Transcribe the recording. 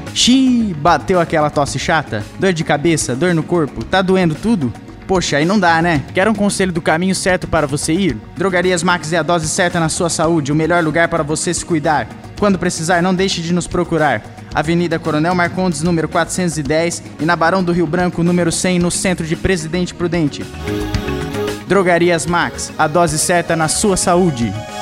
Xiii, bateu aquela tosse chata? Dor de cabeça, dor no corpo, tá doendo tudo? Poxa, aí não dá, né? Quer um conselho do caminho certo para você ir? Drogarias Max é a dose certa na sua saúde, o melhor lugar para você se cuidar. Quando precisar, não deixe de nos procurar. Avenida Coronel Marcondes, número 410 e na Barão do Rio Branco, número 100, no centro de Presidente Prudente. Drogarias Max, a dose certa na sua saúde.